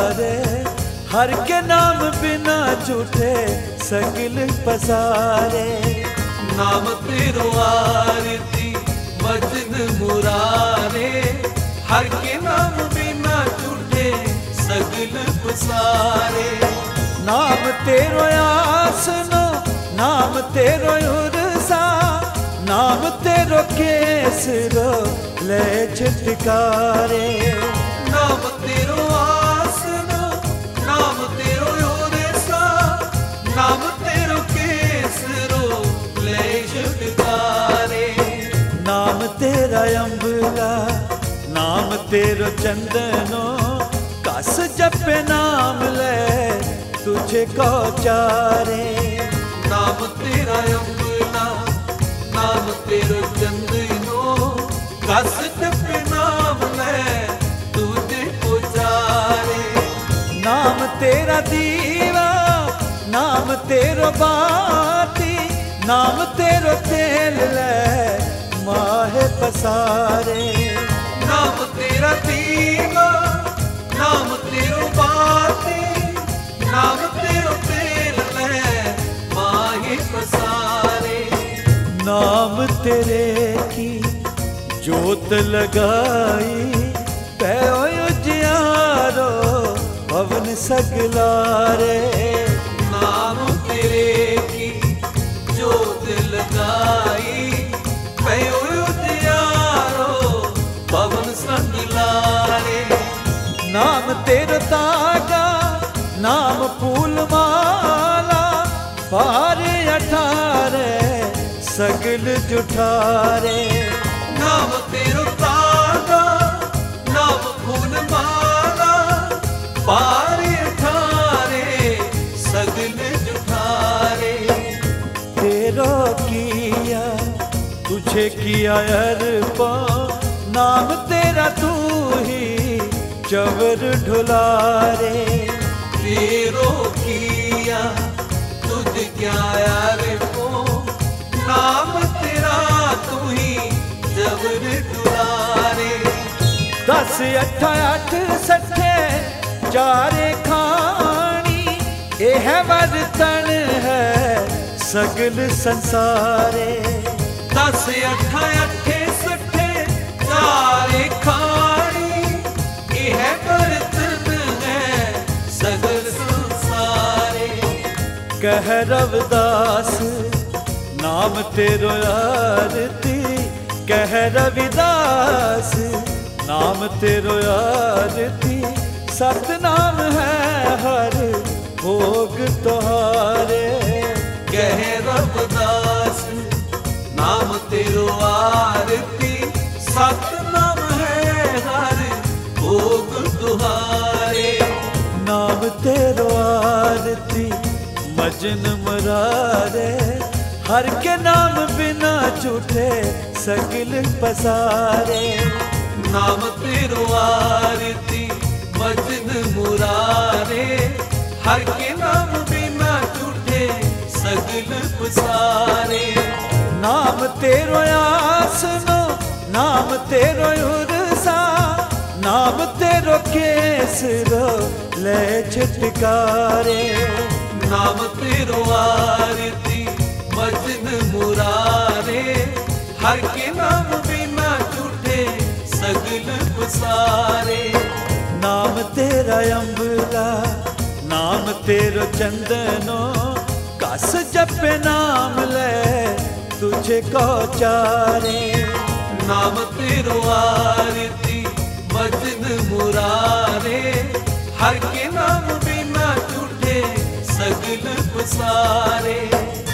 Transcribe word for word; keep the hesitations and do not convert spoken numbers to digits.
रे, हर के नाम बिना झूठे सगिल पसारे। नाम तेरो आरती भजन मुरारे, हर के नाम बिना झूठे सगिल पसारे। नाम तेरो आसनो, नाम तेरो उरसा, नाम तेरो केसरो ले छिटकारे। नाम तेरो आसनो, नाम तेरो उरसा, नाम तेरो केसरो ले छिटकारे। नाम तेरा अम्बला, नाम तेरो चंदनो, कस जपे नाम ले तुझे को चारे। नाम तेरा अम्बला, नाम तेरो चंदनो, कस जपे नाम ले तुझे को चारे। नाम तेरा दीवा, नाम तेरो बाती, नाम तेरो तेल ले माहे पसारे। नाम तेरा दीवा, नाम तेरो बाती, नाम तेरो तेल ले माहे पसारे। नाम तेरे की जोत लगाई, पैओ उजियारो पवन सगलारे। नाम तेरे की जोत लगाई, पैओ उजियारो पवन सगलारे। नाम तेरो तागा, नाम फूल माला, पारे अठारे सगल जुठारे। नाम तेरो तागा, नाम फूल माला, पारे अठारे सगल जुठारे। तेरो किया तुझे किया अर्पा, नाम तेरा तू ही चवर ढुलारे। तेरो किया तुझ क्या यार को, नाम तेरा तू ही जबर दुलारे। दस अठ अठ सठे चारे खानी, ये है वर्तन है सगल संसारे। दस अठ अठे सठे चारे खानी, ये है वर्तन है सगल संसारे। कह रविदास नाम तेरो आरती, कह रविदास नाम तेरो आरती। सतनाम है हर भोग तुम्हारे। कह रविदास नाम तेरो आरती, सतनाम है हर भोग तुम्हारे। नाम तेरो आरती भजन मुरारे, हर के नाम बिना झूठे सगिल पसारे। नाम तेरो आरती भजन मुरारे, हर के नाम बिना झूठे सगिल पसारे। नाम तेरो आसनो, नाम तेरो उरसा, नाम तेरो केसरो ले छिटकारे। नाम तेरो आरती भजन मुरारे, हर के नाम बिना झूठे सगल पसारे। नाम तेरा अम्बला, नाम तेरो चंदनो, कस जपे नाम ले तुझे को चारे। नाम तेरो आरती भजन मुरारे, हर के नाम बिना झूठे सगल पसारे।